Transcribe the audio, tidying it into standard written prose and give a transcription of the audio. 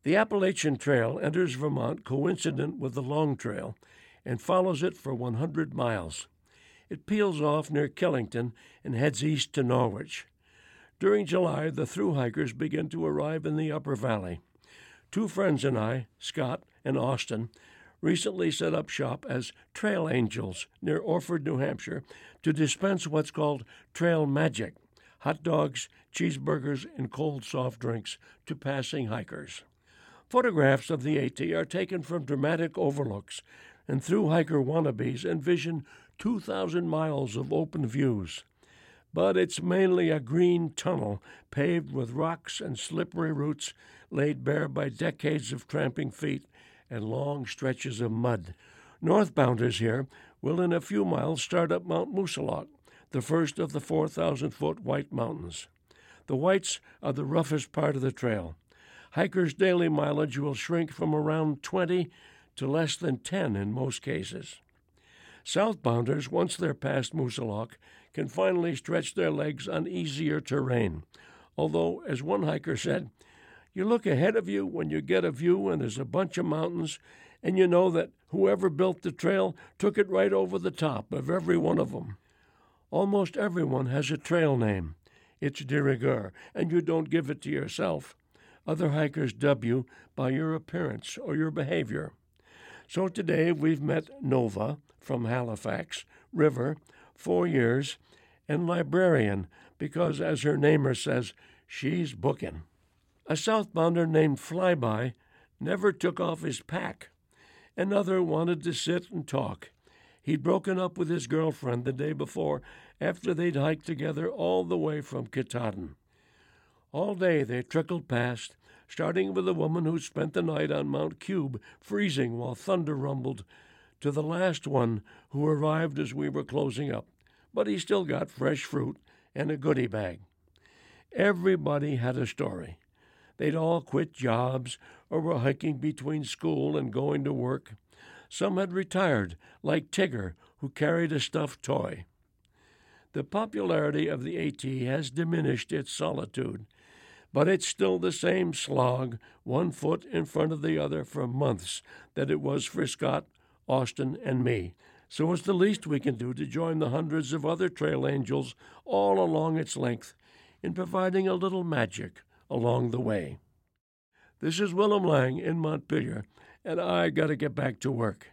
The Appalachian Trail enters Vermont coincident with the Long Trail and follows it for 100 miles. It peels off near Killington and heads east to Norwich. During July, the through hikers begin to arrive in the Upper Valley. Two friends and I, Scott and Austin, recently set up shop as Trail Angels near Orford, New Hampshire, to dispense what's called Trail Magic, hot dogs, cheeseburgers, and cold soft drinks to passing hikers. Photographs of the AT are taken from dramatic overlooks, and through hiker wannabes envision 2,000 miles of open views. But it's mainly a green tunnel paved with rocks and slippery roots laid bare by decades of tramping feet and long stretches of mud. Northbounders here will in a few miles start up Mount Moosilauke, the first of the 4,000-foot White Mountains. The Whites are the roughest part of the trail. Hikers' daily mileage will shrink from around 20 to less than 10 in most cases. Southbounders, once they're past Moosilauke, can finally stretch their legs on easier terrain. Although, as one hiker said, you look ahead of you when you get a view and there's a bunch of mountains, and you know that whoever built the trail took it right over the top of every one of them. Almost everyone has a trail name. It's de rigueur, and you don't give it to yourself. Other hikers dub you by your appearance or your behavior. So today we've met Nova from Halifax, River, 4 years, and Librarian because, as her namer says, she's bookin'. A southbounder named Flyby never took off his pack. Another wanted to sit and talk. He'd broken up with his girlfriend the day before after they'd hiked together all the way from Katahdin. All day they trickled past, starting with a woman who spent the night on Mount Cube, freezing while thunder rumbled, to the last one who arrived as we were closing up, but he still got fresh fruit and a goodie bag. Everybody had a story. They'd all quit jobs or were hiking between school and going to work. Some had retired, like Tigger, who carried a stuffed toy. The popularity of the AT has diminished its solitude, but it's still the same slog, one foot in front of the other for months, that it was for Scott, Austin, and me. So it's the least we can do to join the hundreds of other trail angels all along its length in providing a little magic along the way. This is Willem Lang in Montpelier, and I got to get back to work.